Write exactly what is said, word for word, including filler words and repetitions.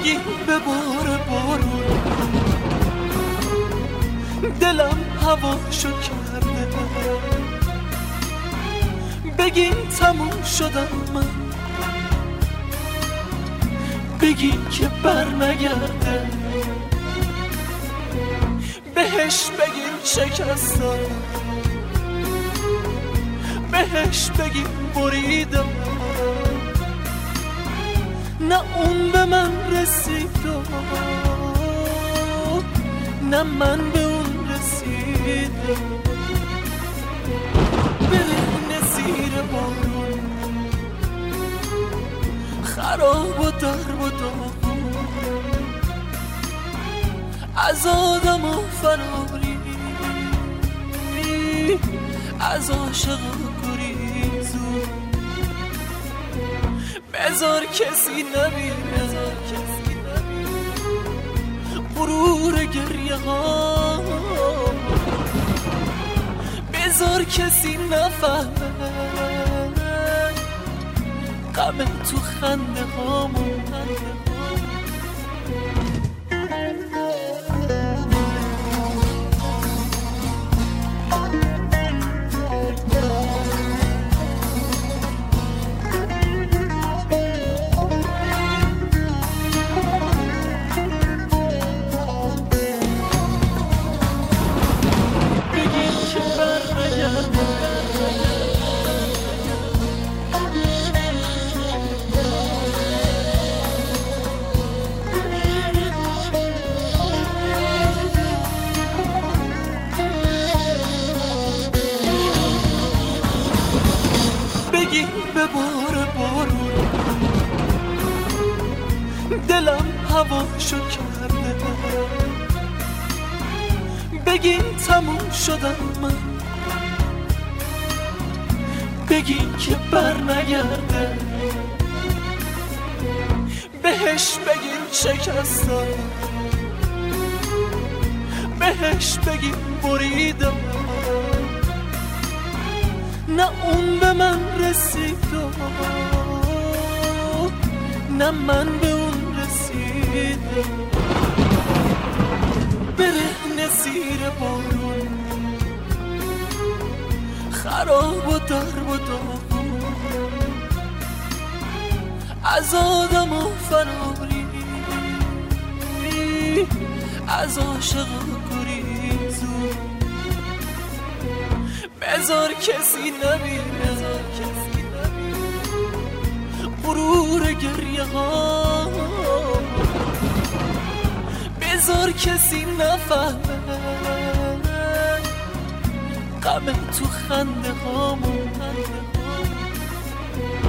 بگی به بار بارون دلم هواشو کرده، بگین تموم شدم من، بگین که بر نگرده، بهش بگین شکستم، بهش بگین بریدم، نه اون به من رسید نه من به اون رسیدم. برهنه زیر بارون خراب و درب و داغون، از آدم و فراری از عاشق گریزون، بذار کسی نبینه غرور گریه ها، بذار کسی نفهمه غم تو خنده هامون. بگی به بار بارون دلم هواشو کرده، بگین تموم شدم من، بگین که بر نگرده، بهش بگین شکستم، بهش بگین بریدم، نه اون به من رسید نه من به اون رسیدم. برهنه زیر بارون خراب و درب و داغون، از آدم و فراری از عاشق گریزون، بذار کسی نبینه غرور گریه ها، بذار کسی نفهمه غم تو خنده هامون.